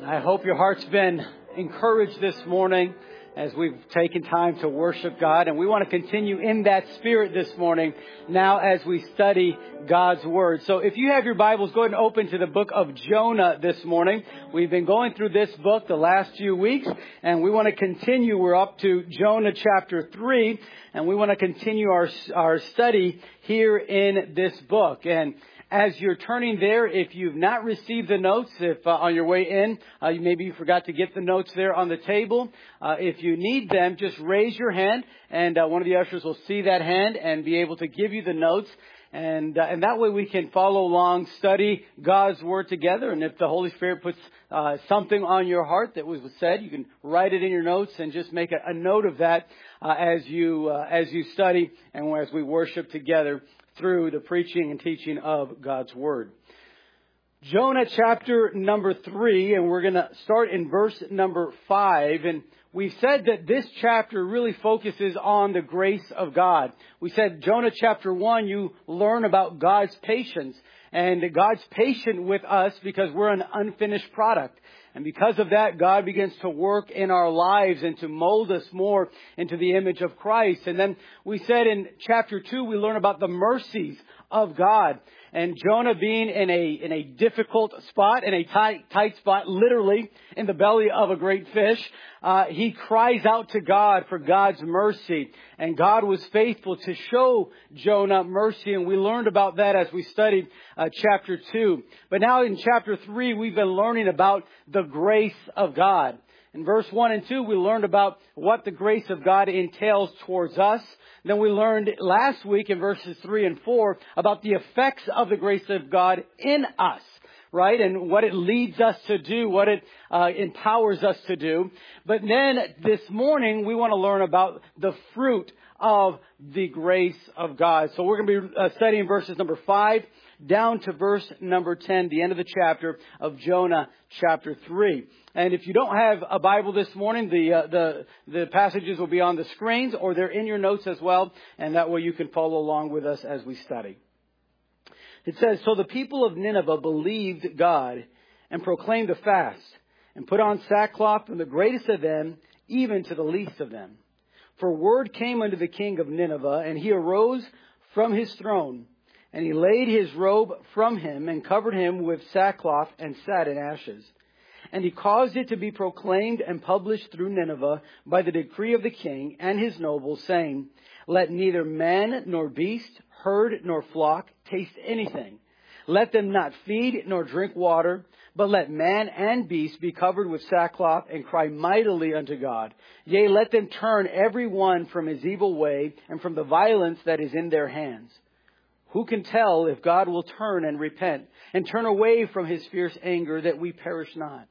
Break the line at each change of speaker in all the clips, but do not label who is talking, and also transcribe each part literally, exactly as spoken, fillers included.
I hope your heart's been encouraged this morning as we've taken time to worship God. And we want to continue in that spirit this morning now as we study God's Word. So if you have your Bibles, go ahead and open to the book of Jonah this morning. We've been going through this book the last few weeks, and we want to continue. We're up to Jonah chapter three, and we want to continue our, our study here in this book. And as you're turning there, if you've not received the notes, if uh, on your way in, uh, maybe you forgot to get the notes there on the table. Uh, if you need them, just raise your hand, and uh, one of the ushers will see that hand and be able to give you the notes. And uh, and that way we can follow along, study God's Word together. And if the Holy Spirit puts uh, something on your heart that was said, you can write it in your notes and just make a, a note of that uh, as you uh, as you study and as we worship together through the preaching and teaching of God's Word. Jonah chapter number three, and we're going to start in verse number five. And we've said that this chapter really focuses on the grace of God. We said Jonah chapter one, you learn about God's patience. And God's patient with us because we're an unfinished product. And because of that, God begins to work in our lives and to mold us more into the image of Christ. And then we said in chapter two, we learn about the mercies of God. And Jonah being in a in a difficult spot, in a tight, tight spot, literally in the belly of a great fish, uh, he cries out to God for God's mercy. And God was faithful to show Jonah mercy. And we learned about that as we studied uh, chapter two. But now in chapter three, we've been learning about the grace of God. In verse one and two, we learned about what the grace of God entails towards us. Then we learned last week in verses three and four about the effects of the grace of God in us, right? And what it leads us to do, what it uh, empowers us to do. But then this morning, we want to learn about the fruit of the grace of God. So we're going to be uh, studying verses number five down to verse number ten, the end of the chapter of Jonah chapter three. And if you don't have a Bible this morning, the uh, the the passages will be on the screens or they're in your notes as well. And that way you can follow along with us as we study. It says, "So the people of Nineveh believed God and proclaimed a fast and put on sackcloth from the greatest of them even to the least of them. For word came unto the king of Nineveh, and he arose from his throne. And he laid his robe from him and covered him with sackcloth and sat in ashes. And he caused it to be proclaimed and published through Nineveh by the decree of the king and his nobles, saying, Let neither man nor beast, herd nor flock taste anything. Let them not feed nor drink water, but let man and beast be covered with sackcloth and cry mightily unto God. Yea, let them turn every one from his evil way and from the violence that is in their hands. Who can tell if God will turn and repent and turn away from his fierce anger that we perish not?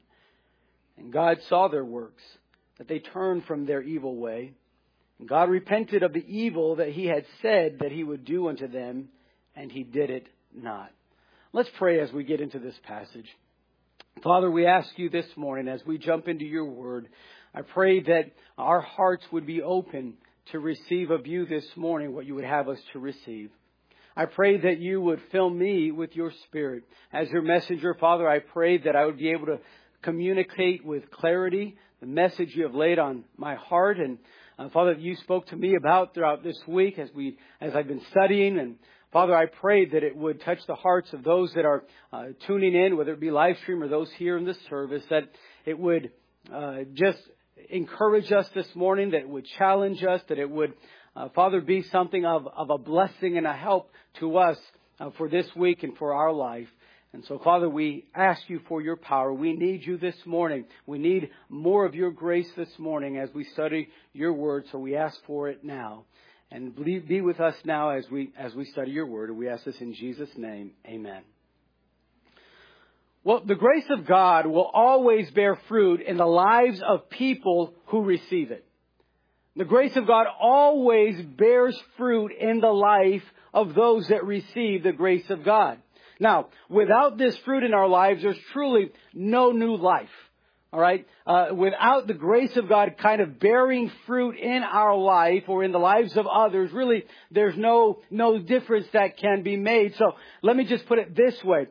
And God saw their works, that they turned from their evil way. And God repented of the evil that he had said that he would do unto them, and he did it not." Let's pray as we get into this passage. Father, we ask you this morning as we jump into your word, I pray that our hearts would be open to receive of you this morning what you would have us to receive. I pray that you would fill me with your spirit. As your messenger, Father, I pray that I would be able to communicate with clarity the message you have laid on my heart. And uh, Father, that you spoke to me about throughout this week as we, as I've been studying. And Father, I pray that it would touch the hearts of those that are uh, tuning in, whether it be live stream or those here in this service, that it would uh, just encourage us this morning, that it would challenge us, that it would Uh, Father, be something of, of a blessing and a help to us uh, for this week and for our life. And so, Father, we ask you for your power. We need you this morning. We need more of your grace this morning as we study your word. So we ask for it now. And be with us now as we as we study your word. And we ask this in Jesus' name. Amen. Well, the grace of God will always bear fruit in the lives of people who receive it. The grace of God always bears fruit in the life of those that receive the grace of God. Now, without this fruit in our lives, there's truly no new life. All right. Uh, without the grace of God kind of bearing fruit in our life or in the lives of others, really, there's no, no difference that can be made. So let me just put it this way.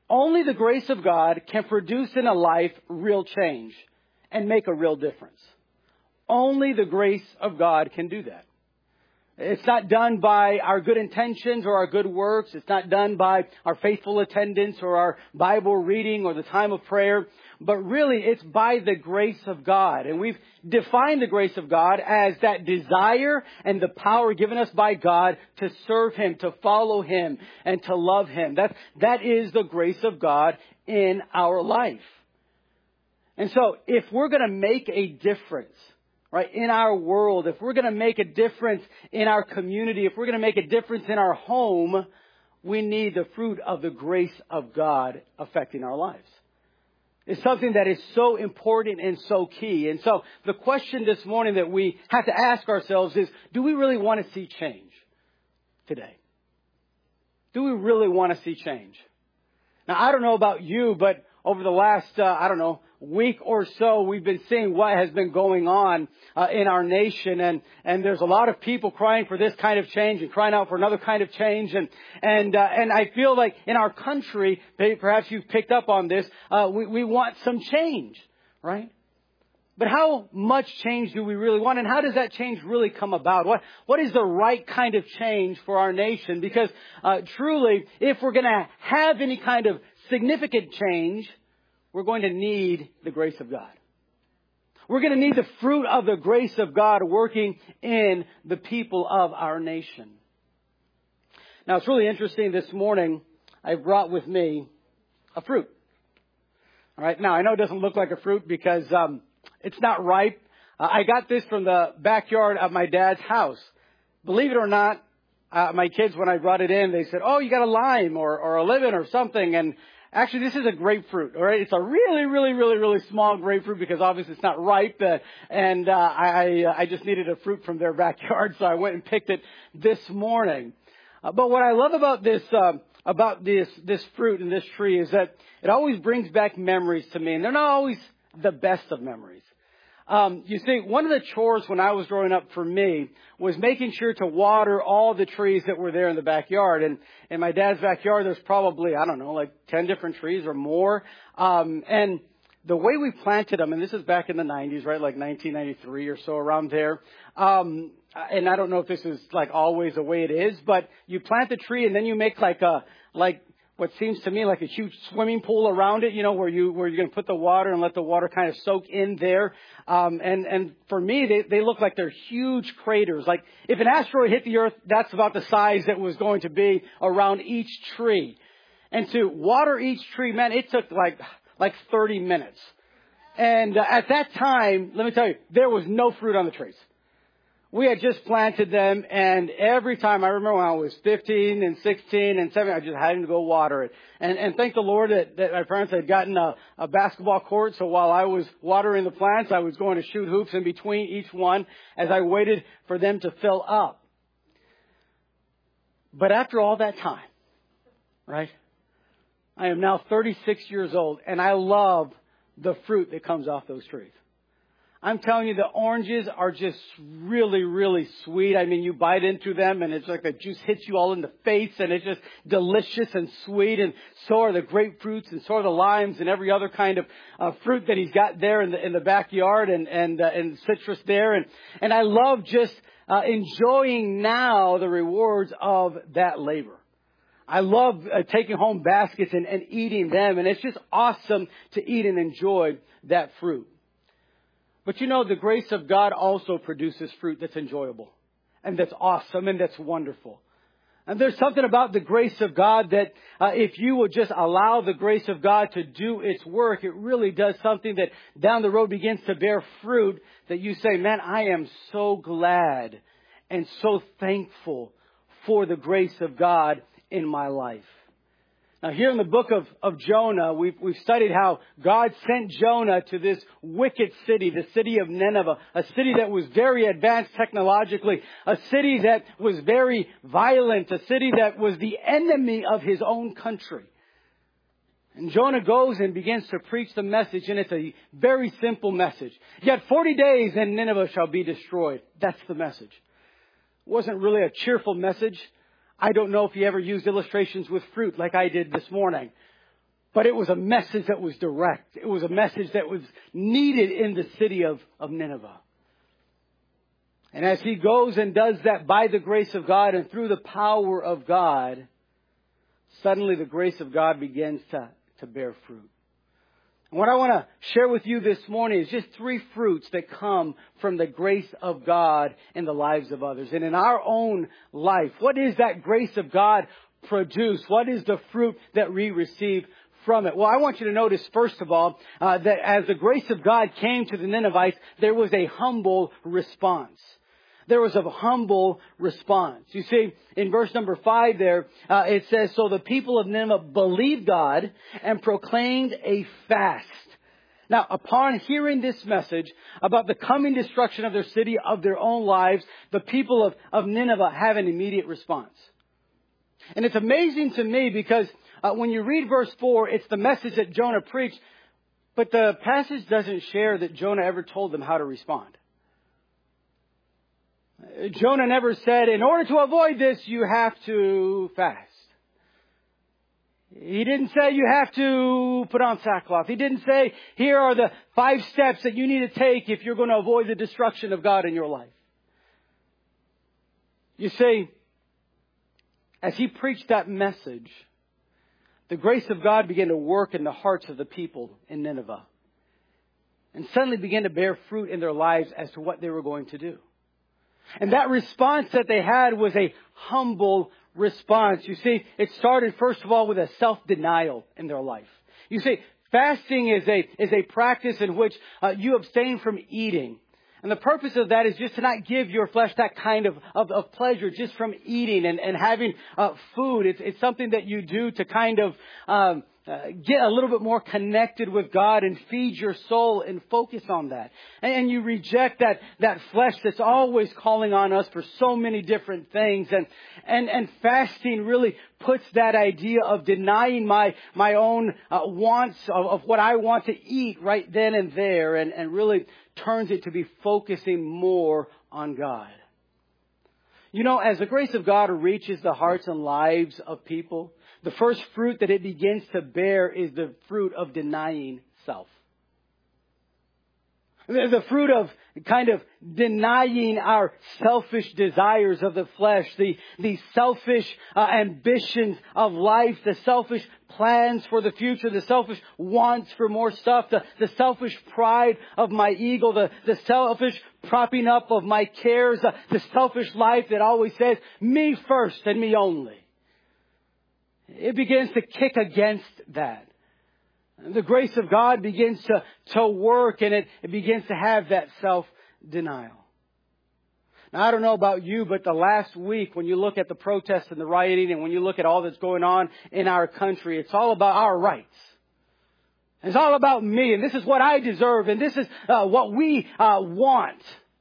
Only the grace of God can produce in a life real change and make a real difference. Only the grace of God can do that. It's not done by our good intentions or our good works. It's not done by our faithful attendance or our Bible reading or the time of prayer. But really, it's by the grace of God. And we've defined the grace of God as that desire and the power given us by God to serve Him, to follow Him, and to love Him. That, that is the grace of God in our life. And so, if we're going to make a difference, right, in our world, if we're going to make a difference in our community, if we're going to make a difference in our home, we need the fruit of the grace of God affecting our lives. It's something that is so important and so key. And so the question this morning that we have to ask ourselves is, do we really want to see change today? Do we really want to see change? Now, I don't know about you, but over the last, uh, I don't know, week or so, we've been seeing what has been going on uh, in our nation, and and there's a lot of people crying for this kind of change and crying out for another kind of change, and and uh, and I feel like in our country, perhaps you've picked up on this, uh, we we want some change, right? But how much change do we really want, and how does that change really come about? What what is the right kind of change for our nation? Because uh, truly, if we're going to have any kind of significant change, we're going to need the grace of God. We're going to need the fruit of the grace of God working in the people of our nation. Now, it's really interesting this morning, I brought with me a fruit. All right. Now, I know it doesn't look like a fruit because um, it's not ripe. Uh, I got this from the backyard of my dad's house. Believe it or not, uh, my kids, when I brought it in, they said, oh, you got a lime or, or a lemon or something. And actually, this is a grapefruit, all right? It's a really, really, really, really small grapefruit because obviously it's not ripe. Uh, and uh, I, I just needed a fruit from their backyard, so I went and picked it this morning. Uh, but what I love about this, uh, about this, this fruit and this tree is that it always brings back memories to me, and they're not always the best of memories. Um, you see, one of the chores when I was growing up for me was making sure to water all the trees that were there in the backyard. And in my dad's backyard, there's probably, I don't know, like ten different trees or more. Um, and the way we planted them, and this is back in the nineties, right, like nineteen ninety-three or so, around there. Um, and I don't know if this is like always the way it is, but you plant the tree and then you make like a, like, what seems to me like a huge swimming pool around it, you know, where you, where you're going to put the water and let the water kind of soak in there. Um, and, and for me, they, they look like they're huge craters. Like if an asteroid hit the earth, that's about the size it was going to be around each tree. And to water each tree, man, it took like, like thirty minutes. And uh, at that time, let me tell you, there was no fruit on the trees. We had just planted them, and every time, I remember when I was fifteen and sixteen and seventeen, I just had to go water it. And, and thank the Lord that, that my parents had gotten a, a basketball court, so while I was watering the plants, I was going to shoot hoops in between each one as I waited for them to fill up. But after all that time, right, I am now thirty-six years old, and I love the fruit that comes off those trees. I'm telling you, the oranges are just really, really sweet. I mean, you bite into them and it's like the juice hits you all in the face and it's just delicious and sweet. And so are the grapefruits and so are the limes and every other kind of uh, fruit that he's got there in the in the backyard and and uh, and citrus there. And and I love just uh, enjoying now the rewards of that labor. I love uh, taking home baskets and, and eating them. And it's just awesome to eat and enjoy that fruit. But you know, the grace of God also produces fruit that's enjoyable and that's awesome and that's wonderful. And there's something about the grace of God that uh, if you will just allow the grace of God to do its work, it really does something that down the road begins to bear fruit that you say, man, I am so glad and so thankful for the grace of God in my life. Now, here in the book of, of Jonah, we've, we've studied how God sent Jonah to this wicked city, the city of Nineveh, a city that was very advanced technologically, a city that was very violent, a city that was the enemy of his own country. And Jonah goes and begins to preach the message, and it's a very simple message. Yet forty days and Nineveh shall be destroyed. That's the message. It wasn't really a cheerful message. I don't know if he ever used illustrations with fruit like I did this morning. But it was a message that was direct. It was a message that was needed in the city of, of Nineveh. And as he goes and does that by the grace of God and through the power of God, suddenly the grace of God begins to, to bear fruit. And what I want to share with you this morning is just three fruits that come from the grace of God in the lives of others. And in our own life, what is that grace of God produce? What is the fruit that we receive from it? Well, I want you to notice, first of all, uh, that as the grace of God came to the Ninevites, there was a humble response. There was a humble response. You see, in verse number five there, uh, it says, so the people of Nineveh believed God and proclaimed a fast. Now, upon hearing this message about the coming destruction of their city, of their own lives, the people of, of Nineveh have an immediate response. And it's amazing to me because uh, when you read verse four, it's the message that Jonah preached, but the passage doesn't share that Jonah ever told them how to respond. Jonah never said, in order to avoid this, you have to fast. He didn't say you have to put on sackcloth. He didn't say, here are the five steps that you need to take if you're going to avoid the destruction of God in your life. You see, as he preached that message, the grace of God began to work in the hearts of the people in Nineveh. And suddenly began to bear fruit in their lives as to what they were going to do. And that response that they had was a humble response. You see, it started first of all with a self-denial in their life. You see, fasting is a is a practice in which uh, you abstain from eating. And the purpose of that is just to not give your flesh that kind of, of, of pleasure just from eating and, and having uh, food. It's, it's something that you do to kind of um, uh, get a little bit more connected with God and feed your soul and focus on that. And, and you reject that, that flesh that's always calling on us for so many different things. And, and, and fasting really puts that idea of denying my, my own uh, wants of, of what I want to eat right then and there and, and really turns it to be focusing more on God. You know, as the grace of God reaches the hearts and lives of people, the first fruit that it begins to bear is the fruit of denying self. The fruit of kind of denying our selfish desires of the flesh, the, the selfish uh, ambitions of life, the selfish plans for the future, the selfish wants for more stuff, the, the selfish pride of my ego, the, the selfish propping up of my cares, the, the selfish life that always says, me first and me only. It begins to kick against that. The grace of God begins to, to work and it, it begins to have that self-denial. Now, I don't know about you, but the last week when you look at the protests and the rioting and when you look at all that's going on in our country, it's all about our rights. It's all about me and this is what I deserve and this is uh, what we uh, want.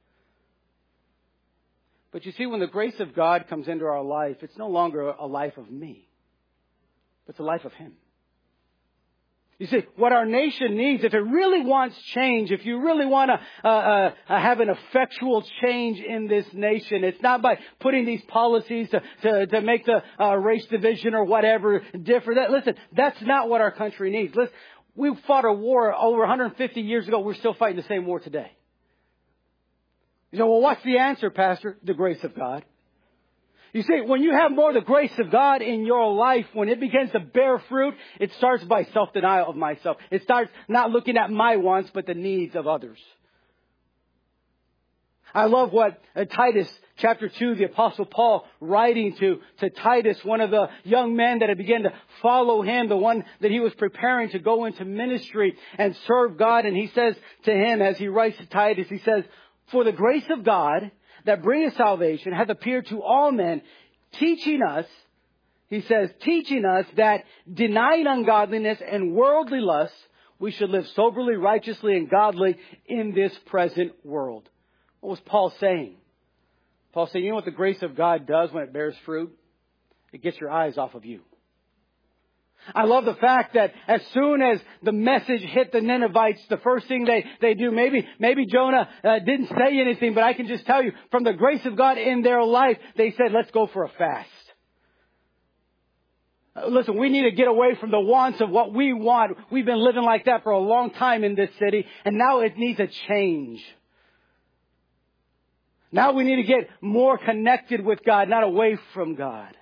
But you see, when the grace of God comes into our life, it's no longer a life of me, but it's a life of Him. You see, what our nation needs, if it really wants change, if you really want to uh, uh, have an effectual change in this nation, it's not by putting these policies to, to, to make the uh, race division or whatever different. That, listen, that's not what our country needs. Listen, we fought a war over one hundred fifty years ago. We're still fighting the same war today. You know, well, what's the answer, Pastor? The grace of God. You see, when you have more of the grace of God in your life, when it begins to bear fruit, it starts by self-denial of myself. It starts not looking at my wants, but the needs of others. I love what uh, Titus chapter two, the Apostle Paul writing to, to Titus, one of the young men that had begun to follow him, the one that he was preparing to go into ministry and serve God. And he says to him, as he writes to Titus, he says, for the grace of God that bringeth salvation hath appeared to all men, teaching us, he says, teaching us that denying ungodliness and worldly lusts, we should live soberly, righteously, and godly in this present world. What was Paul saying? Paul saying, you know what the grace of God does when it bears fruit? It gets your eyes off of you. I love the fact that as soon as the message hit the Ninevites, the first thing they, they do, maybe, maybe Jonah uh, didn't say anything, but I can just tell you from the grace of God in their life, they said, let's go for a fast. Uh, Listen, we need to get away from the wants of what we want. We've been living like that for a long time in this city, and now it needs a change. Now we need to get more connected with God, not away from God.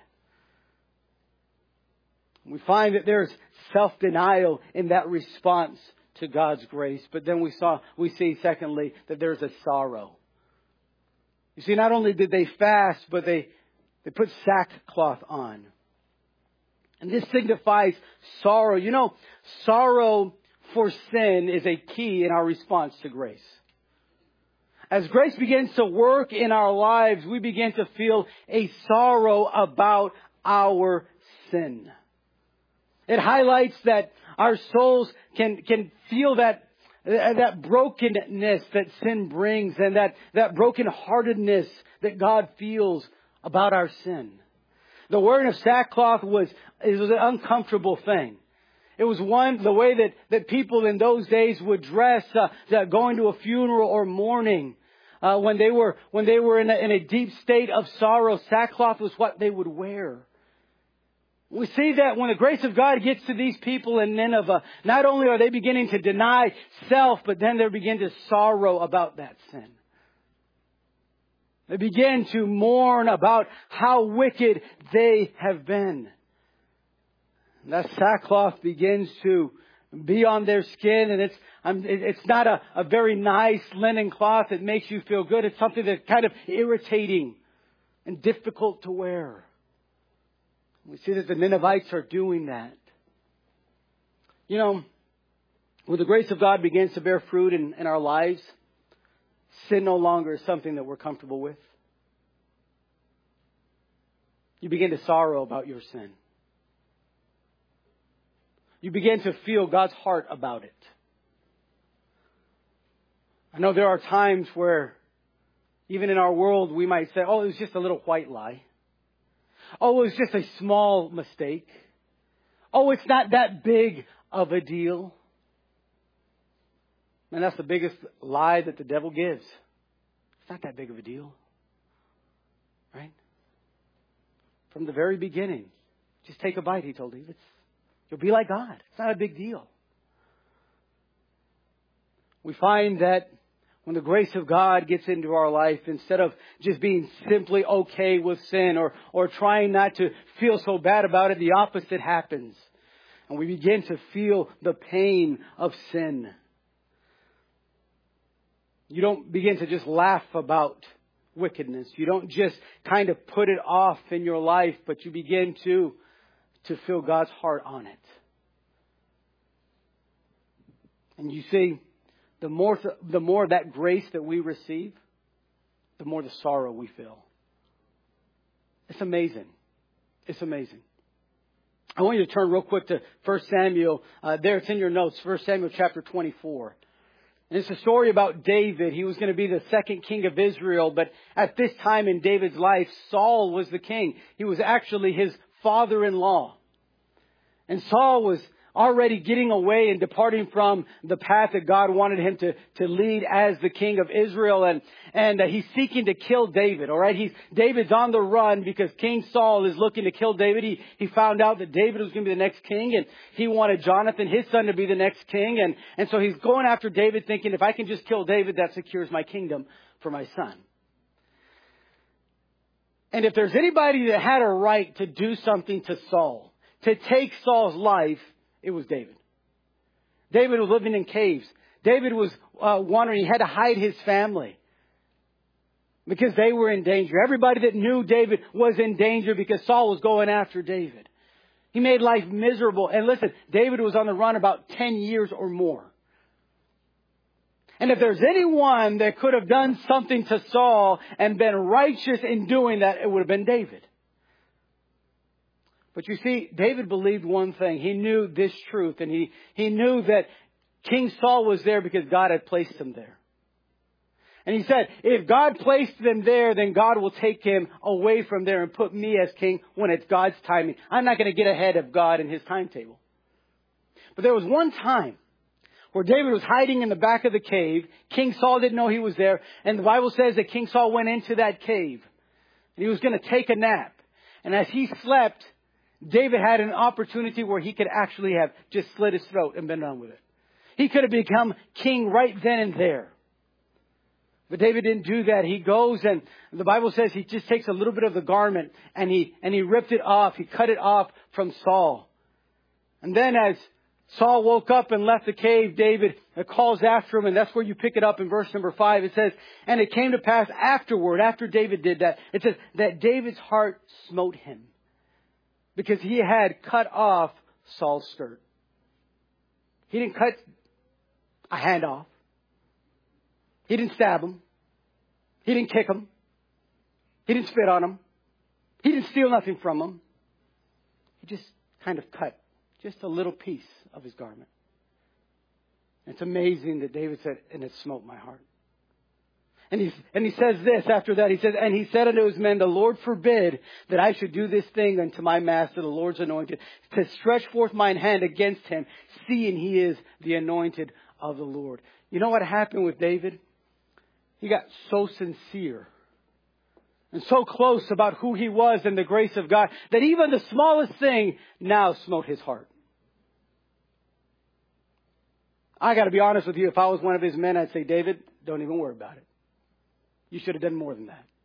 We find that there's self-denial in that response to God's grace. But then we saw, we see secondly, that there's a sorrow. You see, not only did they fast, but they, they put sackcloth on. And this signifies sorrow. You know, sorrow for sin is a key in our response to grace. As grace begins to work in our lives, we begin to feel a sorrow about our sin. It highlights that our souls can, can feel that, that brokenness that sin brings, and that, that brokenheartedness that God feels about our sin. The wearing of sackcloth was, it was an uncomfortable thing. It was one, the way that, that people in those days would dress, uh, that going to a funeral or mourning. Uh, when they were, when they were in a, in a deep state of sorrow, sackcloth was what they would wear. We see that when the grace of God gets to these people in Nineveh, not only are they beginning to deny self, but then they begin to sorrow about that sin. They begin to mourn about how wicked they have been. That sackcloth begins to be on their skin, and it's it's not a, a very nice linen cloth that makes you feel good. It's something that's kind of irritating and difficult to wear. We see that the Ninevites are doing that. You know, when the grace of God begins to bear fruit in, in our lives, sin no longer is something that we're comfortable with. You begin to sorrow about your sin. You begin to feel God's heart about it. I know there are times where, even in our world, we might say, oh, it was just a little white lie. Oh, it was just a small mistake. Oh, it's not that big of a deal. And that's the biggest lie that the devil gives. It's not that big of a deal. Right? From the very beginning. Just take a bite, he told Eve. It's, you'll be like God. It's not a big deal. We find that when the grace of God gets into our life, instead of just being simply okay with sin or, or trying not to feel so bad about it, the opposite happens. And we begin to feel the pain of sin. You don't begin to just laugh about wickedness. You don't just kind of put it off in your life, but you begin to, to feel God's heart on it. And you see, The more, the more that grace that we receive, the more the sorrow we feel. It's amazing. It's amazing. I want you to turn real quick to First Samuel. Uh, there, it's in your notes. First Samuel chapter twenty-four. And it's a story about David. He was going to be the second king of Israel. But at this time in David's life, Saul was the king. He was actually his father-in-law. And Saul was already getting away and departing from the path that God wanted him to, to lead as the king of Israel. And, and uh, he's seeking to kill David. All right. He's, David's on the run because King Saul is looking to kill David. He, he found out that David was going to be the next king, and he wanted Jonathan, his son, to be the next king. And, and so he's going after David thinking, if I can just kill David, that secures my kingdom for my son. And if there's anybody that had a right to do something to Saul, to take Saul's life, it was David. David was living in caves. David was uh, wandering. He had to hide his family because they were in danger. Everybody that knew David was in danger because Saul was going after David. He made life miserable. And listen, David was on the run about ten years or more. And if there's anyone that could have done something to Saul and been righteous in doing that, it would have been David. But you see, David believed one thing. He knew this truth, and he, he knew that King Saul was there because God had placed him there. And he said, if God placed him there, then God will take him away from there and put me as king when it's God's timing. I'm not going to get ahead of God in his timetable. But there was one time where David was hiding in the back of the cave. King Saul didn't know he was there. And the Bible says that King Saul went into that cave. And he was going to take a nap. And as he slept, David had an opportunity where he could actually have just slit his throat and been done with it. He could have become king right then and there. But David didn't do that. He goes and the Bible says he just takes a little bit of the garment and he, and he ripped it off. He cut it off from Saul. And then as Saul woke up and left the cave, David calls after him, and that's where you pick it up in verse number five. It says, and it came to pass afterward, after David did that, it says that David's heart smote him because he had cut off Saul's skirt. He didn't cut a hand off. He didn't stab him. He didn't kick him. He didn't spit on him. He didn't steal nothing from him. He just kind of cut just a little piece of his garment. It's amazing that David said, and it smote my heart. And he, and he says this after that. He says, and he said unto his men, the Lord forbid that I should do this thing unto my master, the Lord's anointed, to stretch forth mine hand against him, seeing he is the anointed of the Lord. You know what happened with David? He got so sincere and so close about who he was and the grace of God that even the smallest thing now smote his heart. I got to be honest with you. If I was one of his men, I'd say, David, don't even worry about it. You should have done more than that.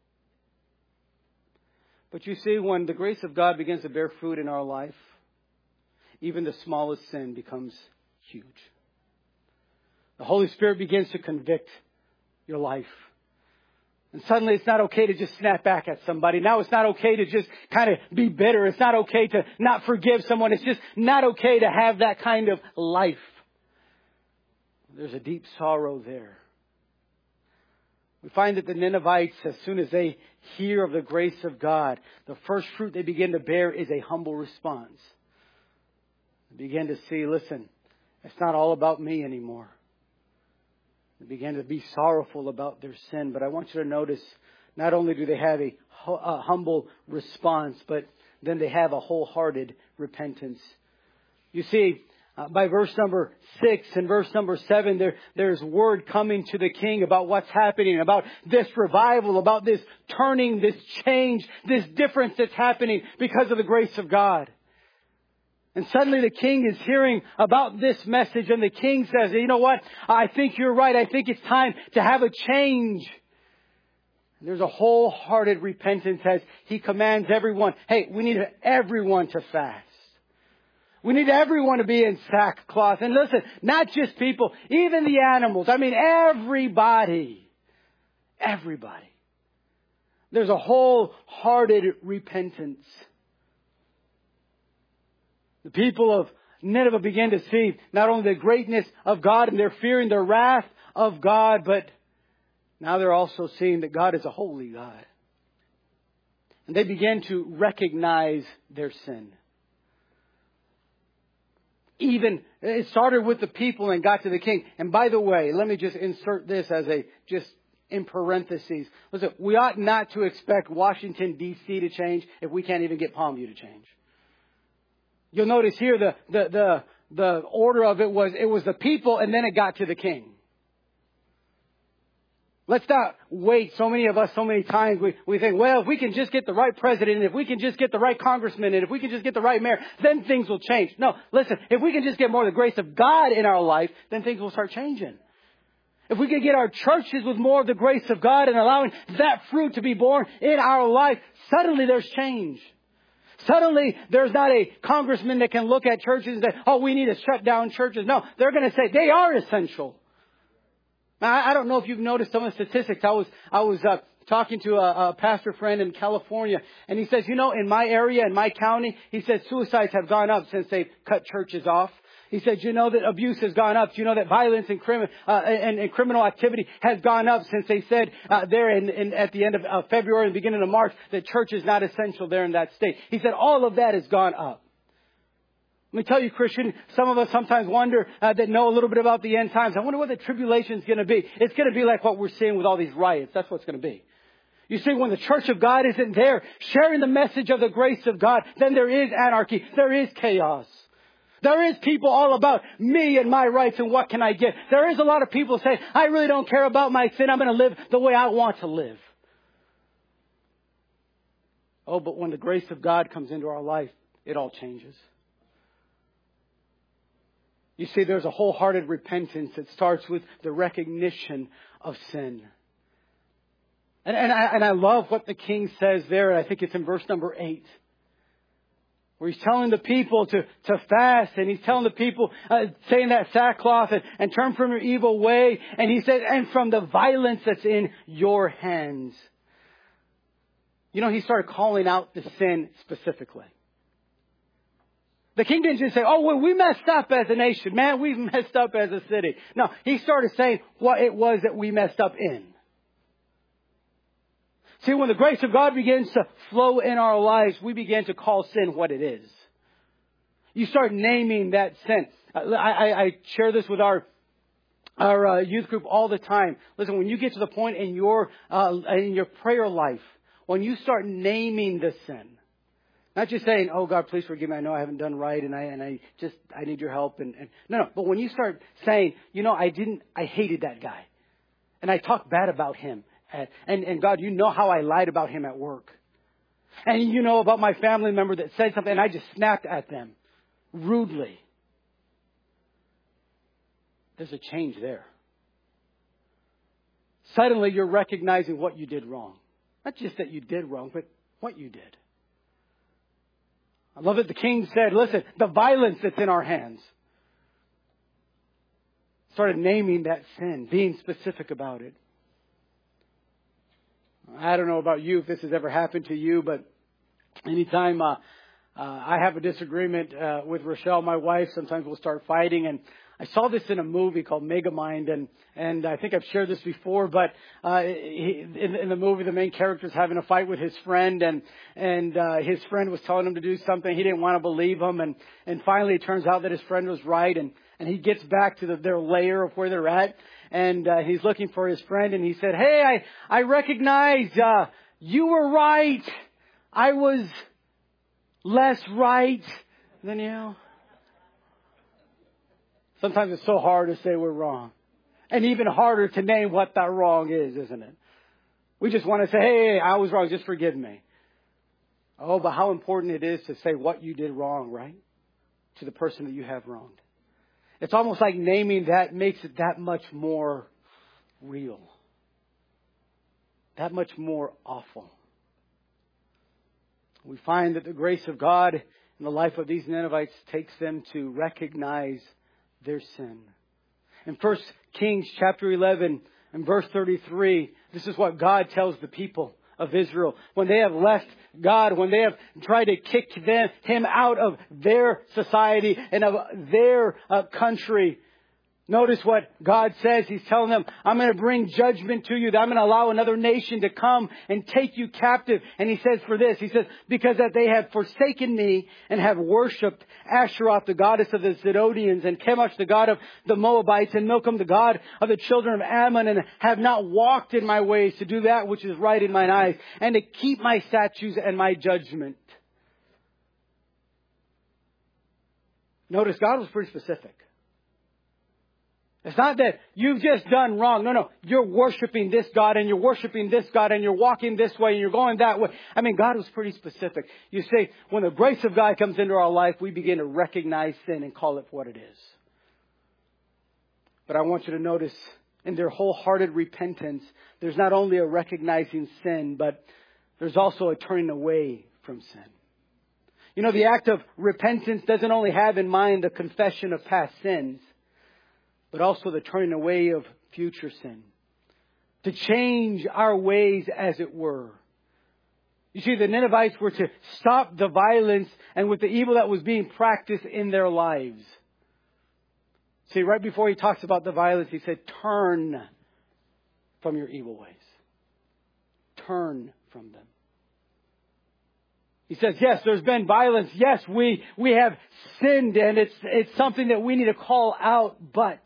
But you see, when the grace of God begins to bear fruit in our life, even the smallest sin becomes huge. The Holy Spirit begins to convict your life. And suddenly it's not okay to just snap back at somebody. Now it's not okay to just kind of be bitter. It's not okay to not forgive someone. It's just not okay to have that kind of life. There's a deep sorrow there. We find that the Ninevites, as soon as they hear of the grace of God, the first fruit they begin to bear is a humble response. They begin to see, listen, it's not all about me anymore. They began to be sorrowful about their sin. But I want you to notice, not only do they have a, a humble response, but then they have a wholehearted repentance. You see, uh, by verse number six and verse number seven, there, there's word coming to the king about what's happening, about this revival, about this turning, this change, this difference that's happening because of the grace of God. And suddenly the king is hearing about this message, and the king says, you know what? I think you're right. I think it's time to have a change. There's a wholehearted repentance as he commands everyone. Hey, we need everyone to fast. We need everyone to be in sackcloth. And listen, not just people, even the animals. I mean, everybody. Everybody. There's a wholehearted repentance. The people of Nineveh began to see not only the greatness of God and they're fearing the wrath of God, but now they're also seeing that God is a holy God. And they began to recognize their sin. Even, it started with the people and got to the king. And by the way, let me just insert this as a, just in parentheses. Listen, we ought not to expect Washington, D C to change if we can't even get Palmview to change. You'll notice here the, the, the, the order of it was, it was the people and then it got to the king. Let's not wait. So many of us, so many times we, we think, well, if we can just get the right president, if we can just get the right congressman, and if we can just get the right mayor, then things will change. No, listen, if we can just get more of the grace of God in our life, then things will start changing. If we can get our churches with more of the grace of God and allowing that fruit to be born in our life, suddenly there's change. Suddenly, there's not a congressman that can look at churches and say, oh, we need to shut down churches. No, they're going to say they are essential. Now, I don't know if you've noticed some of the statistics. I was I was uh, talking to a, a pastor friend in California, and he says, you know, in my area, in my county, he says suicides have gone up since they've cut churches off. He said, you know that abuse has gone up. You know that violence and, crim- uh, and, and criminal activity has gone up since they said uh, there in, in, at the end of uh, February and beginning of March that church is not essential there in that state. He said all of that has gone up. Let me tell you, Christian, some of us sometimes wonder uh, that know a little bit about the end times. I wonder what the tribulation is going to be. It's going to be like what we're seeing with all these riots. That's what it's going to be. You see, when the church of God isn't there sharing the message of the grace of God, then there is anarchy. There is chaos. There is people all about me and my rights and what can I get. There is a lot of people saying, I really don't care about my sin. I'm going to live the way I want to live. Oh, but when the grace of God comes into our life, it all changes. You see, there's a wholehearted repentance that starts with the recognition of sin. And, and, I, and I love what the king says there. I think it's in verse number eight. Where he's telling the people to, to fast. And he's telling the people, uh, saying that sackcloth and, and turn from your evil way. And he said, and from the violence that's in your hands. You know, he started calling out the sin specifically. The king didn't just say, oh, well, we messed up as a nation. Man, we've messed up as a city. No, he started saying what it was that we messed up in. See, when the grace of God begins to flow in our lives, we begin to call sin what it is. You start naming that sin. I, I, I share this with our our uh, youth group all the time. Listen, when you get to the point in your uh, in your prayer life, when you start naming the sin, not just saying, oh, God, please forgive me. I know I haven't done right and I and I just, I need your help. And, and no, no. But when you start saying, you know, I didn't, I hated that guy. And I talked bad about him. And, and, and God, you know how I lied about him at work. And you know about my family member that said something and I just snapped at them rudely. There's a change there. Suddenly you're recognizing what you did wrong. Not just that you did wrong, but what you did. I love that the king said, listen, the violence that's in our hands. Started naming that sin, being specific about it. I don't know about you, if this has ever happened to you, but anytime uh, uh, I have a disagreement uh, with Rochelle, my wife, sometimes we'll start fighting. And I saw this in a movie called Megamind, and and I think I've shared this before, but uh, he, in, in the movie, the main character is having a fight with his friend, and and uh, his friend was telling him to do something. He didn't want to believe him, and and finally it turns out that his friend was right, and and he gets back to the, their lair of where they're at, and uh, he's looking for his friend, and he said, hey, I, I recognize uh, you were right. I was less right than you. Sometimes it's so hard to say we're wrong. And even harder to name what that wrong is, isn't it? We just want to say, hey, I was wrong, just forgive me. Oh, but how important it is to say what you did wrong, right? To the person that you have wronged. It's almost like naming that makes it that much more real. That much more awful. We find that the grace of God in the life of these Ninevites takes them to recognize their sin. In First Kings chapter eleven and verse thirty-three, this is what God tells the people of Israel. When they have left God, when they have tried to kick them, Him out of their society and of their uh, country. Notice what God says. He's telling them, I'm going to bring judgment to you. That I'm going to allow another nation to come and take you captive. And He says for this, He says, because that they have forsaken me and have worshipped Asheroth, the goddess of the Zidonians, and Chemosh, the god of the Moabites, and Milcom, the god of the children of Ammon, and have not walked in my ways to do that which is right in mine eyes, and to keep my statutes and my judgment. Notice God was pretty specific. It's not that you've just done wrong. No, no. You're worshiping this God and you're worshiping this God and you're walking this way and you're going that way. I mean, God was pretty specific. You see, when the grace of God comes into our life, we begin to recognize sin and call it what it is. But I want you to notice in their wholehearted repentance, there's not only a recognizing sin, but there's also a turning away from sin. You know, the act of repentance doesn't only have in mind the confession of past sins, but also the turning away of future sin. To change our ways, as it were. You see, the Ninevites were to stop the violence and with the evil that was being practiced in their lives. See, right before he talks about the violence, he said, turn from your evil ways. Turn from them. He says, yes, there's been violence. Yes, we, we have sinned and it's, it's something that we need to call out. But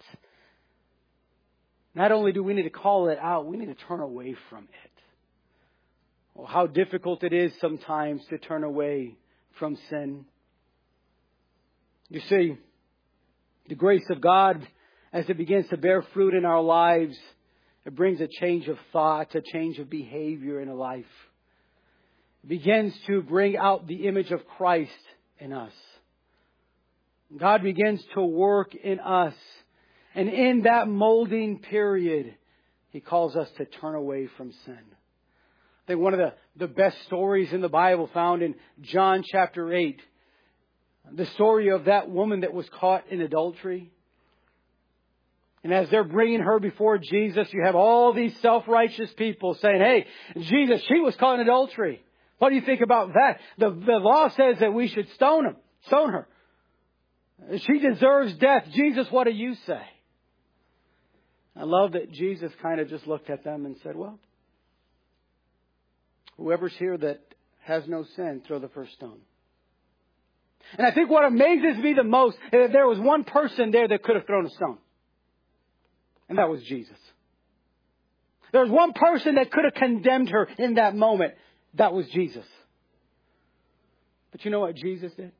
not only do we need to call it out, we need to turn away from it. Well, how difficult it is sometimes to turn away from sin. You see, the grace of God, as it begins to bear fruit in our lives, it brings a change of thought, a change of behavior in a life. begins to bring out the image of Christ in us. God begins to work in us. And in that molding period, He calls us to turn away from sin. I think one of the, the best stories in the Bible found in John chapter eight. The story of that woman that was caught in adultery. And as they're bringing her before Jesus, you have all these self-righteous people saying, hey, Jesus, she was caught in adultery. What do you think about that? The, the law says that we should stone him, stone her. She deserves death. Jesus, what do you say? I love that Jesus kind of just looked at them and said, well, whoever's here that has no sin, throw the first stone. And I think what amazes me the most is that there was one person there that could have thrown a stone. And that was Jesus. There was one person that could have condemned her in that moment. That was Jesus. But you know what Jesus did?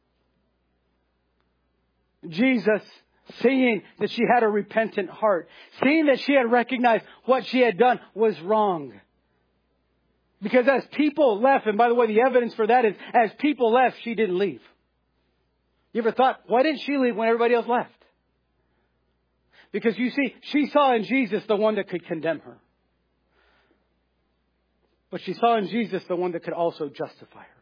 Jesus, seeing that she had a repentant heart, seeing that she had recognized what she had done was wrong. Because as people left, and by the way, the evidence for that is as people left, she didn't leave. You ever thought, why didn't she leave when everybody else left? Because you see, she saw in Jesus the one that could condemn her. But she saw in Jesus the one that could also justify her.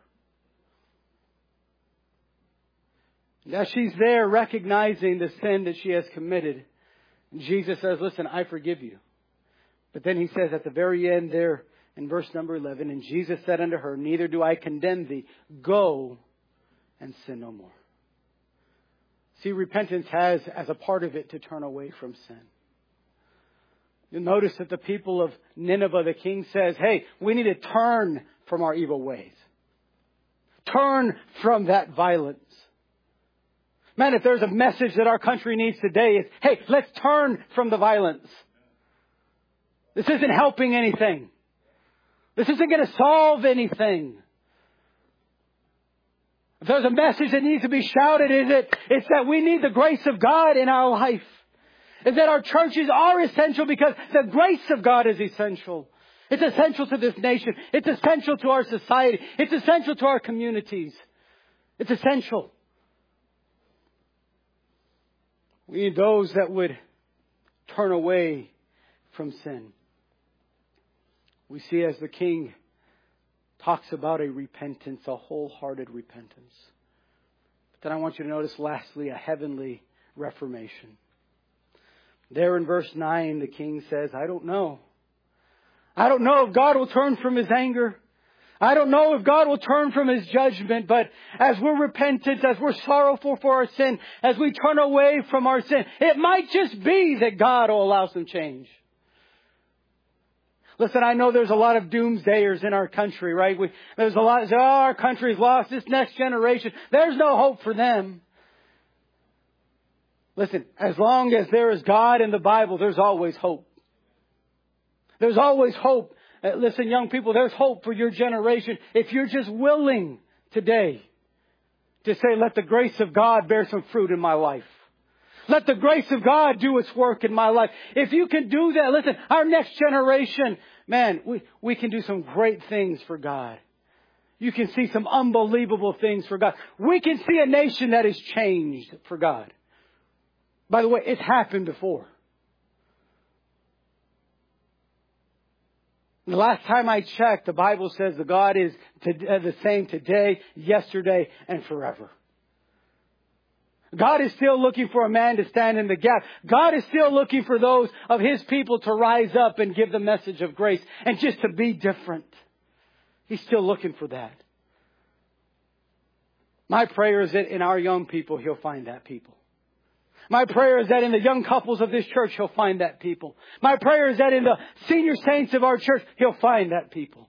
And as she's there recognizing the sin that she has committed, Jesus says, listen, I forgive you. But then He says at the very end there in verse number eleven, and Jesus said unto her, neither do I condemn thee. Go and sin no more. See, repentance has as a part of it to turn away from sin. You'll notice that the people of Nineveh, the king says, hey, we need to turn from our evil ways. Turn from that violence. Man, if there's a message that our country needs today, it's, hey, let's turn from the violence. This isn't helping anything. This isn't going to solve anything. If there's a message that needs to be shouted, is it? It's that we need the grace of God in our life. Is that our churches are essential because the grace of God is essential. It's essential to this nation. It's essential to our society. It's essential to our communities. It's essential. We need those that would turn away from sin. We see as the king talks about a repentance, a wholehearted repentance. But then I want you to notice lastly, a heavenly reformation. There in verse nine, the king says, I don't know. I don't know if God will turn from His anger. I don't know if God will turn from His judgment. But as we're repentant, as we're sorrowful for our sin, as we turn away from our sin, it might just be that God will allow some change. Listen, I know there's a lot of doomsdayers in our country, right? We, there's a lot, oh, our country's lost, this next generation. There's no hope for them. Listen, as long as there is God in the Bible, there's always hope. There's always hope. Uh, listen, young people, there's hope for your generation if you're just willing today to say, let the grace of God bear some fruit in my life. Let the grace of God do its work in my life. If you can do that, listen, our next generation, man, we, we can do some great things for God. You can see some unbelievable things for God. We can see a nation that is changed for God. By the way, it's happened before. The last time I checked, the Bible says that God is to, uh, the same today, yesterday, and forever. God is still looking for a man to stand in the gap. God is still looking for those of His people to rise up and give the message of grace and just to be different. He's still looking for that. My prayer is that in our young people, He'll find that people. My prayer is that in the young couples of this church, He'll find that people. My prayer is that in the senior saints of our church, He'll find that people.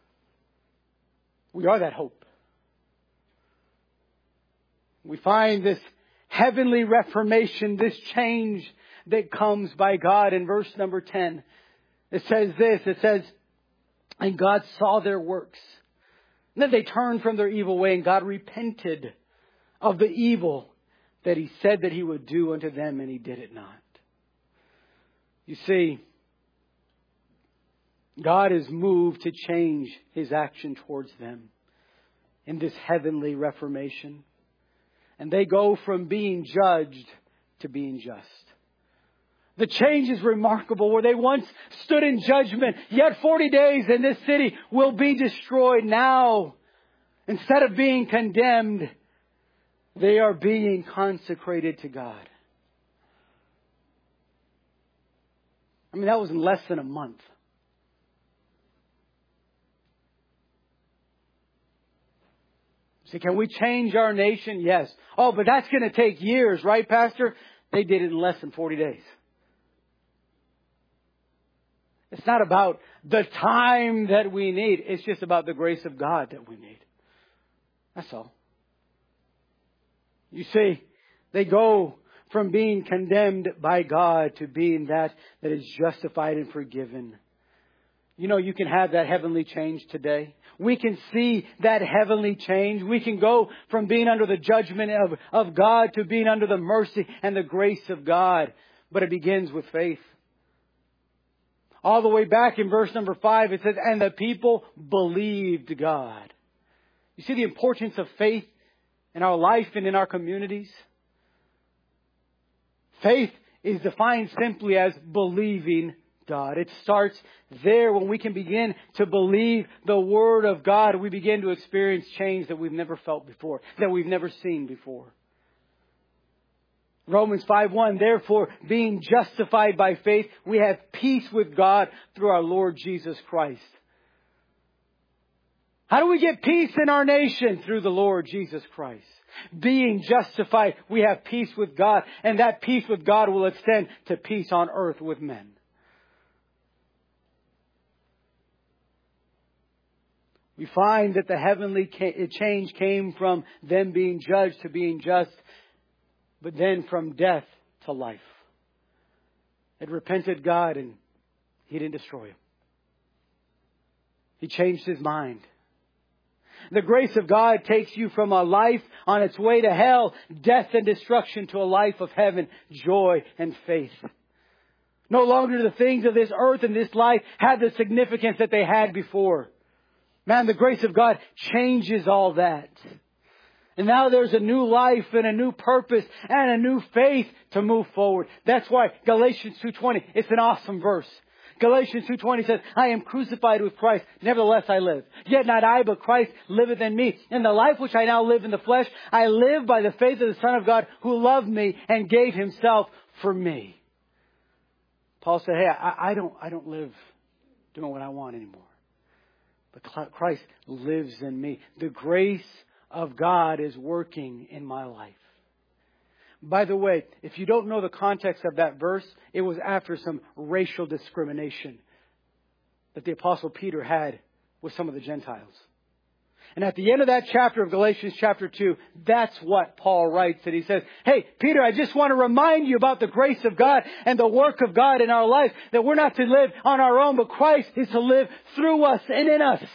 We are that hope. We find this heavenly reformation, this change that comes by God in verse number ten. It says this, it says, and God saw their works. And then they turned from their evil way and God repented of the evil that He said that He would do unto them, and He did it not. You see, God is moved to change His action towards them. in this heavenly reformation. And they go from being judged to being just. The change is remarkable. Where they once stood in judgment, yet forty days and this city will be destroyed. Now, instead of being condemned, they are being consecrated to God. I mean, that was in less than a month. So can we change our nation? Yes. Oh, but that's going to take years, right, Pastor? They did it in less than forty days. It's not about the time that we need. It's just about the grace of God that we need. That's all. You see, they go from being condemned by God to being that that is justified and forgiven. You know, you can have that heavenly change today. We can see that heavenly change. We can go from being under the judgment of, of God to being under the mercy and the grace of God. But it begins with faith. All the way back in verse number five, it says, and the people believed God. You see the importance of faith in our life and in our communities? Faith is defined simply as believing God. It starts there when we can begin to believe the Word of God. We begin to experience change that we've never felt before, that we've never seen before. Romans five one, therefore, being justified by faith, we have peace with God through our Lord Jesus Christ. How do we get peace in our nation? Through the Lord Jesus Christ. Being justified, we have peace with God, and that peace with God will extend to peace on earth with men. We find that the heavenly change came from them being judged to being just, but then from death to life. It repented God and He didn't destroy him. He changed his mind. The grace of God takes you from a life on its way to hell, death and destruction, to a life of heaven, joy and faith. No longer the things of this earth and this life have the significance that they had before. Man, the grace of God changes all that. And now there's a new life and a new purpose and a new faith to move forward. That's why Galatians two twenty, it's an awesome verse. Galatians two twenty says, I am crucified with Christ, nevertheless I live. Yet not I, but Christ liveth in me. In the life which I now live in the flesh, I live by the faith of the Son of God who loved me and gave himself for me. Paul said, hey, I, I don't, I don't live doing what I want anymore. But Christ lives in me. The grace of God is working in my life. By the way, if you don't know the context of that verse, it was after some racial discrimination that the Apostle Peter had with some of the Gentiles. And at the end of that chapter of Galatians chapter two, that's what Paul writes. And he says, hey, Peter, I just want to remind you about the grace of God and the work of God in our life, that we're not to live on our own, but Christ is to live through us and in us.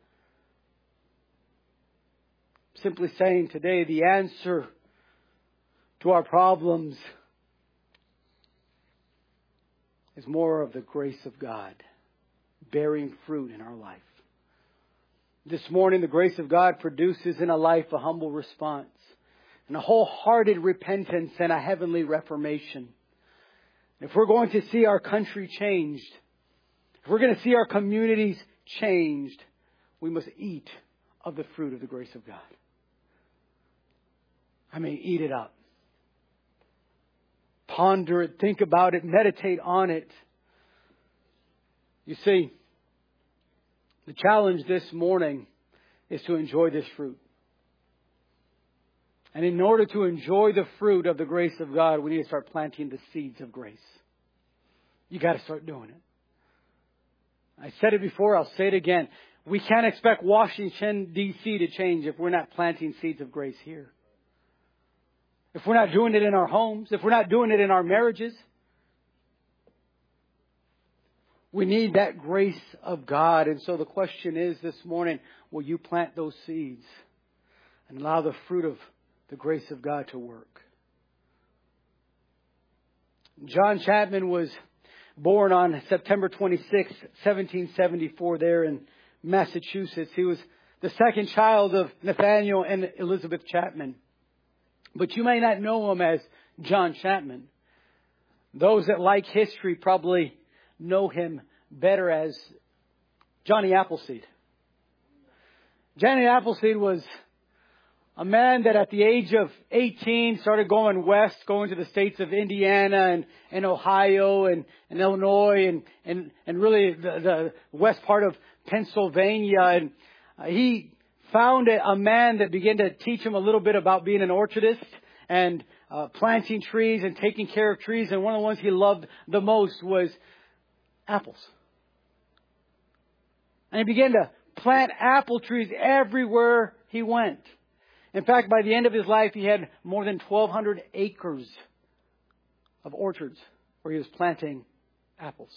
Simply saying today, the answer to our problems is more of the grace of God bearing fruit in our life. This morning, the grace of God produces in a life a humble response and a wholehearted repentance and a heavenly reformation. If we're going to see our country changed, if we're going to see our communities changed, we must eat of the fruit of the grace of God. I mean, eat it up. Ponder it, think about it, meditate on it. You see, the challenge this morning is to enjoy this fruit. And in order to enjoy the fruit of the grace of God, we need to start planting the seeds of grace. You got to start doing it. I said it before, I'll say it again. We can't expect Washington, D C to change if we're not planting seeds of grace here. If we're not doing it in our homes, if we're not doing it in our marriages, we need that grace of God. And so the question is this morning, will you plant those seeds and allow the fruit of the grace of God to work? John Chapman was born on September twenty-sixth, seventeen seventy-four there in Massachusetts. He was the second child of Nathaniel and Elizabeth Chapman. But you may not know him as John Chapman. Those that like history probably know him better as Johnny Appleseed. Johnny Appleseed was a man that at the age of eighteen started going west, going to the states of Indiana and, and Ohio and, and Illinois and, and, and really the, the west part of Pennsylvania. And uh, he found a, a man that began to teach him a little bit about being an orchardist and uh, planting trees and taking care of trees. And one of the ones he loved the most was apples. And he began to plant apple trees everywhere he went. In fact, by the end of his life, he had more than twelve hundred acres of orchards where he was planting apples.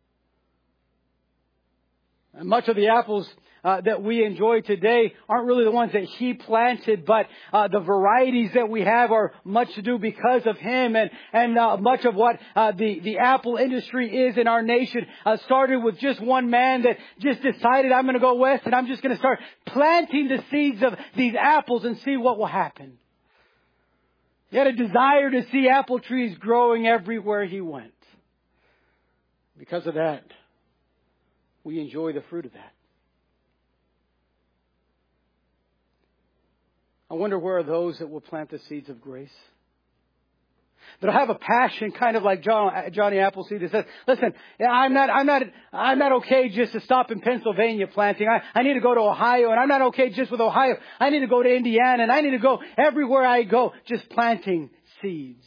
And much of the apples uh, that we enjoy today aren't really the ones that he planted, but uh, the varieties that we have are much to do because of him. And, and uh, much of what uh, the, the apple industry is in our nation uh, started with just one man that just decided, I'm going to go west and I'm just going to start planting the seeds of these apples and see what will happen. He had a desire to see apple trees growing everywhere he went. Because of that, we enjoy the fruit of that. I wonder where are those that will plant the seeds of grace? That'll have a passion, kind of like John, Johnny Appleseed, that says, "Listen, I'm not, I'm not, I'm not okay just to stop in Pennsylvania planting. I, I need to go to Ohio, and I'm not okay just with Ohio. I need to go to Indiana, and I need to go everywhere I go, just planting seeds."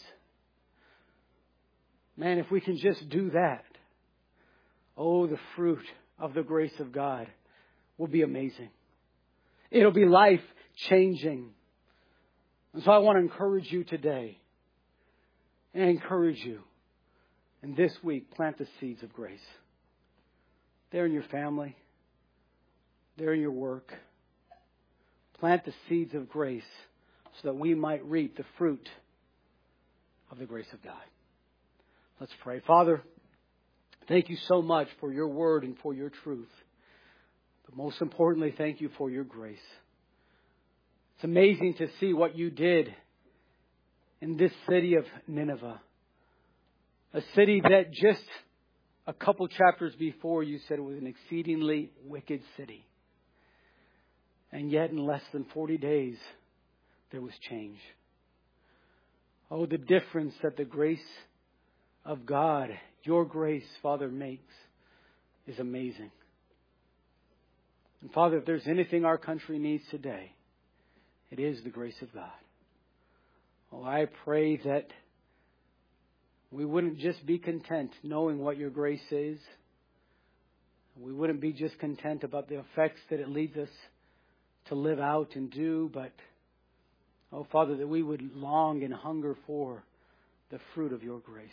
Man, if we can just do that, oh, the fruit of the grace of God will be amazing. It'll be life-changing. And so I want to encourage you today and encourage you. And this week, plant the seeds of grace. There in your family. There in your work. Plant the seeds of grace so that we might reap the fruit of the grace of God. Let's pray. Father, thank you so much for your word and for your truth. But most importantly, thank you for your grace. It's amazing to see what you did in this city of Nineveh. A city that just a couple chapters before you said it was an exceedingly wicked city. And yet in less than forty days, there was change. Oh, the difference that the grace of God, your grace, Father, makes is amazing. And Father, if there's anything our country needs today, it is the grace of God. Oh, I pray that we wouldn't just be content knowing what your grace is. We wouldn't be just content about the effects that it leads us to live out and do, but, oh, Father, that we would long and hunger for the fruit of your grace.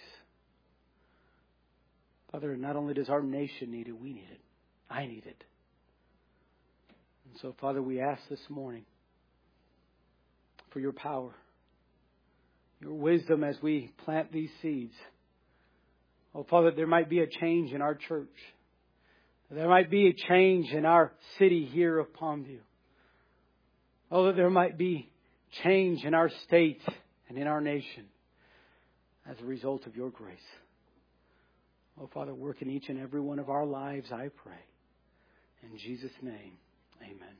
Father, not only does our nation need it, we need it. I need it. And so, Father, we ask this morning for your power, your wisdom as we plant these seeds. Oh, Father, there might be a change in our church. There might be a change in our city here of Palmview. Oh, that there might be change in our state and in our nation as a result of your grace. Oh, Father, work in each and every one of our lives, I pray. In Jesus' name, amen.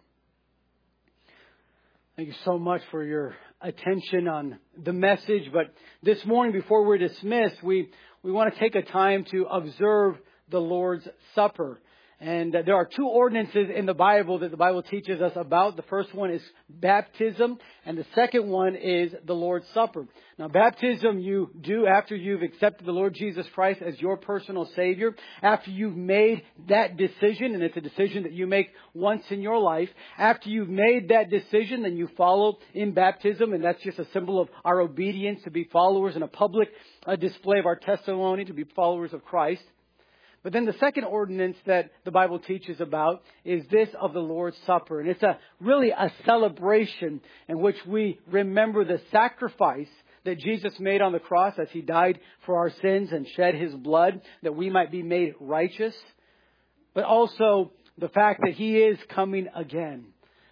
Thank you so much for your attention on the message. But this morning, before we're dismissed, we, we want to take a time to observe the Lord's Supper. And there are two ordinances in the Bible that the Bible teaches us about. The first one is baptism, and the second one is the Lord's Supper. Now, baptism you do after you've accepted the Lord Jesus Christ as your personal Savior, after you've made that decision, and it's a decision that you make once in your life. After you've made that decision, then you follow in baptism, and that's just a symbol of our obedience to be followers and a public uh, display of our testimony to be followers of Christ. But then the second ordinance that the Bible teaches about is this of the Lord's Supper. And it's a really a celebration in which we remember the sacrifice that Jesus made on the cross as He died for our sins and shed His blood that we might be made righteous. But also the fact that He is coming again.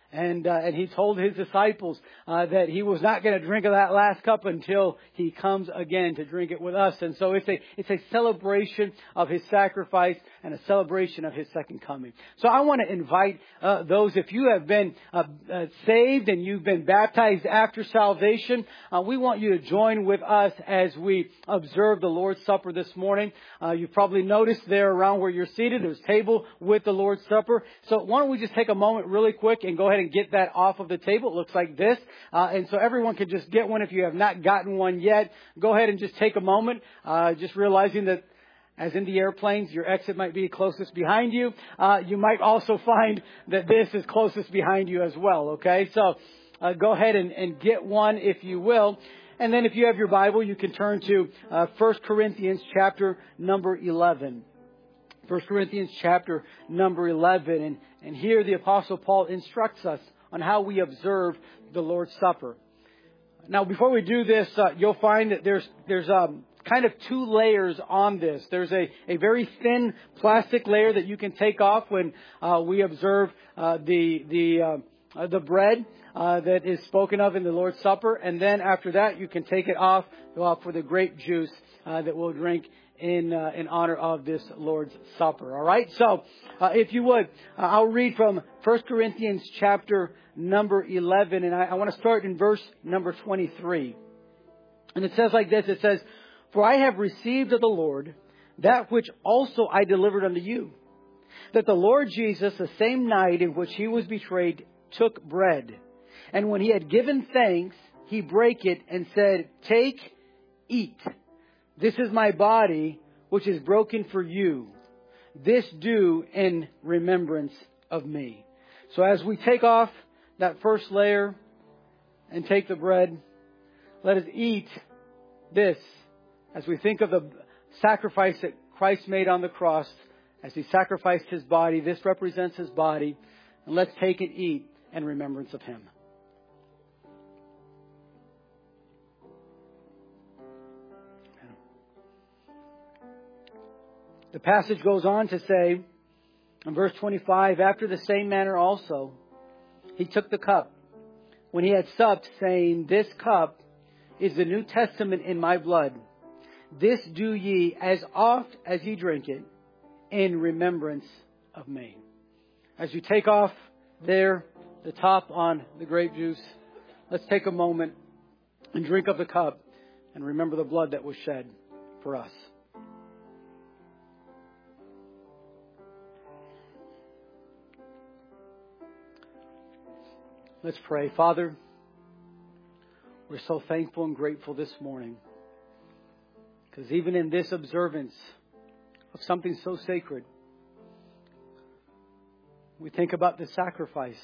And uh, and he told his disciples uh, that he was not going to drink of that last cup until he comes again to drink it with us. And so it's a it's a celebration of his sacrifice and a celebration of his second coming. So I want to invite uh, those, if you have been uh, uh, saved and you've been baptized after salvation, uh, we want you to join with us as we observe the Lord's Supper this morning. Uh, you've probably noticed there around where you're seated, there's a table with the Lord's Supper. So why don't we just take a moment really quick and go ahead and get that off of the table. It looks like this. Uh, and so everyone can just get one. If you have not gotten one yet, go ahead and just take a moment, uh, just realizing that as in the airplanes, your exit might be closest behind you. Uh, you might also find that this is closest behind you as well. Okay, so uh, go ahead and, and get one if you will. And then if you have your Bible, you can turn to uh, First Corinthians chapter number eleven. First Corinthians chapter number eleven. And, and here the Apostle Paul instructs us on how we observe the Lord's Supper. Now, before we do this, uh, you'll find that there's there's um, kind of two layers on this. There's a, a very thin plastic layer that you can take off when uh, we observe uh, the the uh, uh, the bread uh, that is spoken of in the Lord's Supper, and then after that, you can take it off, go off for the grape juice uh, that we'll drink in uh, in honor of this Lord's Supper. All right. So, uh, if you would, uh, I'll read from First Corinthians chapter number eleven, and I, I want to start in verse number twenty-three. And it says like this. It says, "For I have received of the Lord that which also I delivered unto you, that the Lord Jesus, the same night in which he was betrayed, took bread. And when he had given thanks, he brake it and said, Take, eat. This is my body, which is broken for you. This do in remembrance of me." So as we take off that first layer and take the bread, let us eat this as we think of the sacrifice that Christ made on the cross. As he sacrificed his body, this represents his body. And let's take and eat in remembrance of him. The passage goes on to say, in verse twenty-five, "After the same manner also, he took the cup, when he had supped, saying, This cup is the New Testament in my blood. This do ye as oft as ye drink it in remembrance of me." As you take off there, the top on the grape juice, let's take a moment and drink of the cup and remember the blood that was shed for us. Let's pray. Father, we're so thankful and grateful this morning, because even in this observance of something so sacred, we think about the sacrifice.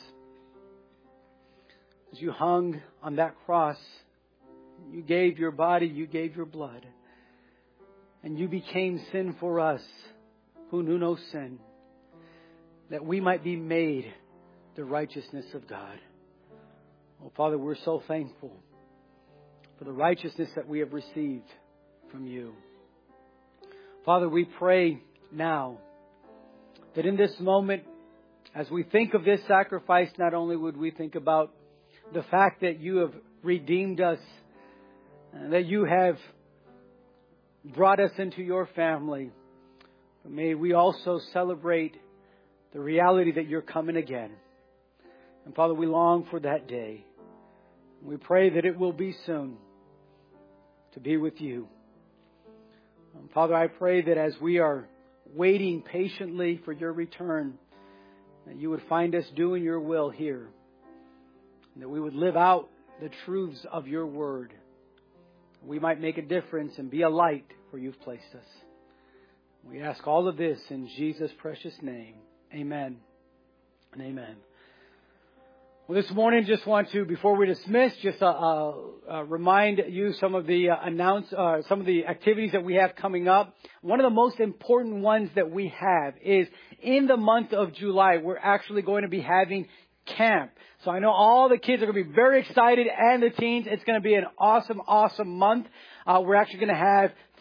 As you hung on that cross, you gave your body, you gave your blood, and you became sin for us who knew no sin, that we might be made the righteousness of God. Oh, Father, we're so thankful for the righteousness that we have received from you. Father, we pray now that in this moment, as we think of this sacrifice, not only would we think about the fact that you have redeemed us, that you have brought us into your family, but may we also celebrate the reality that you're coming again. And Father, we long for that day. We pray that it will be soon to be with you. And Father, I pray that as we are waiting patiently for your return, that you would find us doing your will here. And that we would live out the truths of your word. We might make a difference and be a light where you've placed us. We ask all of this in Jesus' precious name. Amen and amen. Well, this morning, just want to, before we dismiss, just uh, uh, uh, remind you some of the uh, announce, uh, some of the activities that we have coming up. One of the most important ones that we have is in the month of July, we're actually going to be having camp. So I know all the kids are going to be very excited, and the teens. It's going to be an awesome, awesome month. Uh, we're actually going to have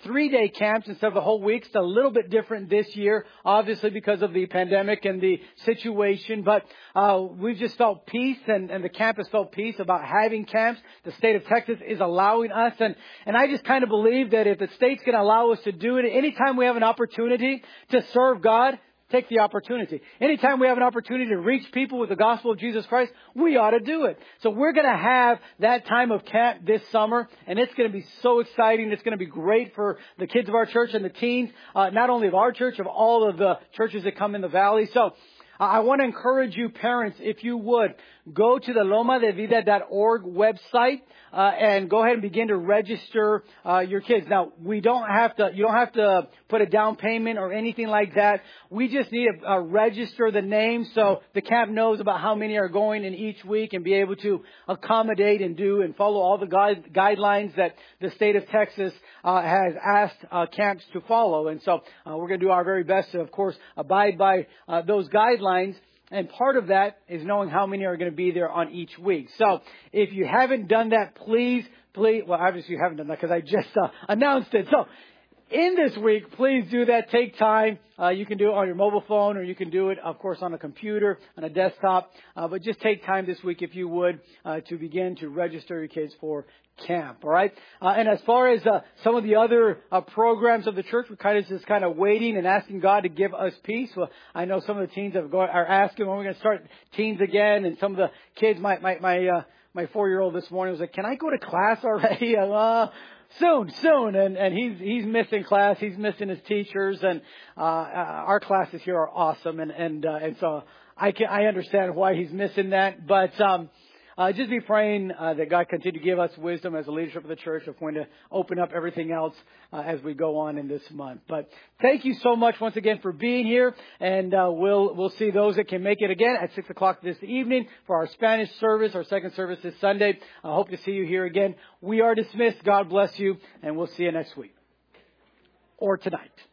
three-day camps instead of the whole week. It's a little bit different this year, obviously because of the pandemic and the situation. But uh, we've just felt peace, and, and the campus felt peace about having camps. The state of Texas is allowing us. And, and I just kind of believe that if the state's going to allow us to do it, anytime we have an opportunity to serve God, take the opportunity. Anytime we have an opportunity to reach people with the gospel of Jesus Christ, we ought to do it. So we're going to have that time of camp this summer, and it's going to be so exciting. It's going to be great for the kids of our church and the teens, uh, not only of our church, of all of the churches that come in the valley. So uh, I want to encourage you, parents, if you would, go to the loma de vida dot org website uh, and go ahead and begin to register uh, your kids. Now, we don't have to, you don't have to put a down payment or anything like that. We just need to uh, register the names so the camp knows about how many are going in each week and be able to accommodate and do and follow all the guide, guidelines that the state of Texas uh, has asked uh, camps to follow. And so uh, we're going to do our very best to, of course, abide by uh, those guidelines. And part of that is knowing how many are going to be there on each week. So if you haven't done that, please, please, well, obviously you haven't done that because I just uh, announced it. So in this week, please do that. Take time. Uh, you can do it on your mobile phone, or you can do it, of course, on a computer, on a desktop. Uh, but just take time this week, if you would, uh, to begin to register your kids for camp. All right. Uh, and as far as uh, some of the other uh, programs of the church, we're kind of just kind of waiting and asking God to give us peace. Well, I know some of the teens have go, are asking when we're going to start teens again, and some of the kids, my my my uh, my four-year-old this morning was like, "Can I go to class already?" uh, Soon, soon, and and he's he's missing class. He's missing his teachers, and uh, uh, our classes here are awesome, and and uh, and so I can I understand why he's missing that. But um, uh, just be praying uh, that God continue to give us wisdom as a leadership of the church of when to open up everything else uh, as we go on in this month. But thank you so much once again for being here, and uh, we'll we'll see those that can make it again at six o'clock this evening for our Spanish service, our second service this Sunday. I hope to see you here again. We are dismissed. God bless you, and we'll see you next week or tonight.